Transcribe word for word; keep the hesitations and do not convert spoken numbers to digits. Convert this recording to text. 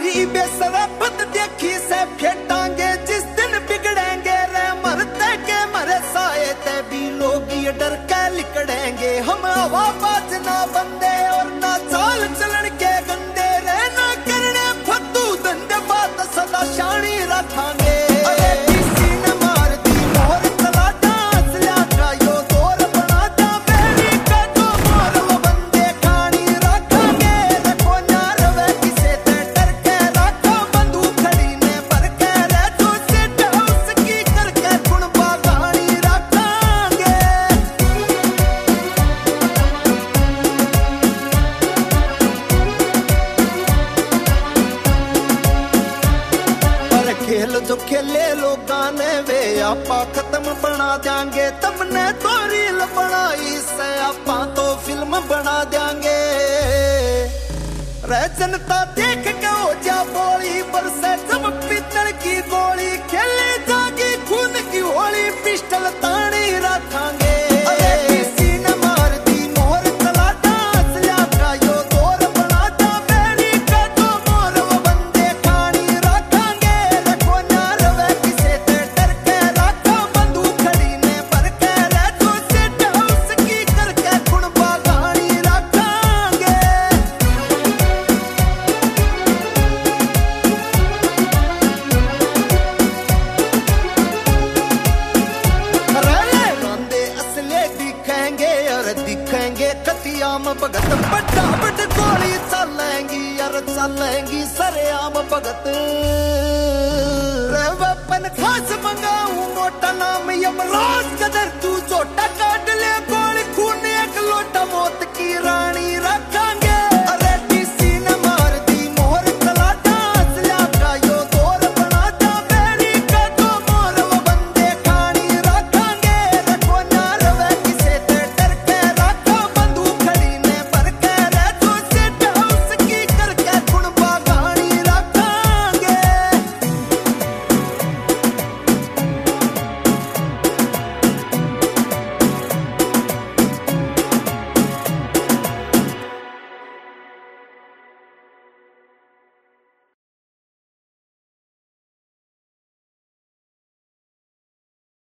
तेरी बेसरपत देखी से फेटांगे जिस दिन बिगड़ेंगे रे मरते के मरे साए ते भी लोग ये डर के लिकड़ेंगे। हम हवा बाजना बंदे और ना चाल चलन के गंदे रे ना करने फद्दू धंधे बात सदा शानी रखांगे। खेल जो खेले लोगां ने वे आपा खत्म बना देंगे। तुमने तो रील बनाई से आपा तो फिल्म बना देंगे। रे जनता देख के हो जा बोली बरसे जब पितल की गोली खेले जागी खून की होली पिस्टल तानी रखांगे। दिखेंगे कतियाम भगत बड़ा बड़ गोली चलेंगी यार चलेंगी सरेआम भगत। वेपन खास मंगाऊं मोटा नाम यमराज कदर तू छोटा काट ले गोली खून एक लोटा मौत की रानी।